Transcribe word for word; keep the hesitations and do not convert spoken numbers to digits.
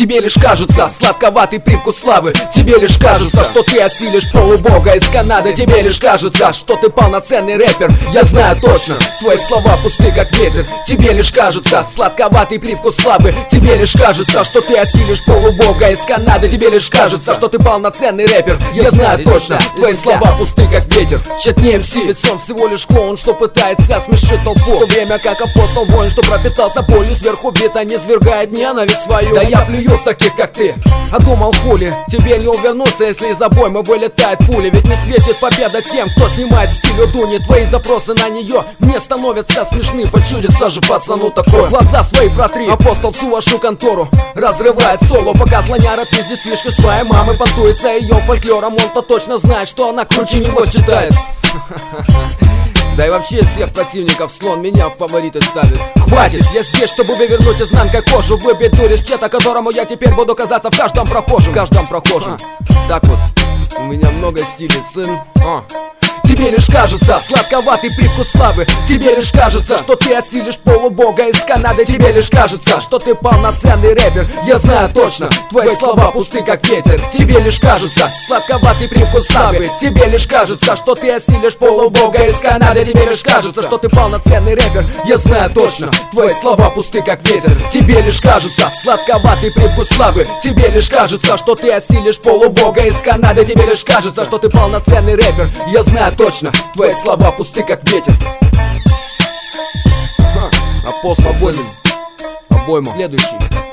тебе лишь кажется сладковатый привкус славы. Тебе лишь кажется, что ты осилишь полубога из Канады. Тебе лишь кажется, что ты полноценный рэпер. Я знаю точно, твои слова пусты как ветер. Тебе лишь кажется сладковатый привкус славы. Тебе лишь кажется, что ты осилишь полубога из Канады. Тебе лишь кажется, что ты полноценный рэпер. Я знаю точно, твои слова пусты как ветер. Чет не эм си, ведь он всего лишь клоун, что пытается смешить толпу, в то время как апостол воин, что пропитался болью, сверху бита не свергает ненависть свою. Да я плюю в таких как ты, а думал хули. Тебе не увернуться, если из обоймы вылетает пуля. Ведь не светит победа тем, кто снимает стиль у Дуни. Твои запросы на нее мне становятся смешны. Почудится же пацану такое. Глаза свои протри, апостол всю вашу контору разрывает соло, пока слоняра пиздит фишки своей мамы, понтуется ее фольклором. Он-то точно знает, что она круче него читает. Да и вообще из всех противников слон меня в фавориты ставит. Хватит, я здесь, чтобы вывернуть изнанкой кожу, выбить дурь из чета, которому я теперь буду казаться в каждом прохожем. В каждом прохожем. А, так вот, у меня много стилей, сын. А. Тебе лишь кажется сладковатый привкус славы. Тебе лишь кажется, что ты осилишь полубога из Канады. Тебе лишь кажется, что ты полноценный рэпер. Я знаю точно, твои слова пусты как ветер. Тебе лишь кажется сладковатый привкус славы. Тебе лишь кажется, что ты осилишь полубога из Канады. Тебе лишь кажется, что ты полноценный рэпер. Я знаю точно, твои слова пусты как ветер. Тебе лишь кажется сладковатый привкус славы. Тебе лишь кажется, что ты осилишь полубога из Канады. Тебе лишь кажется, что ты полноценный рэпер. Я знаю точно, твои слова пусты как ветер. Апостол Воин, обойма. Следующий.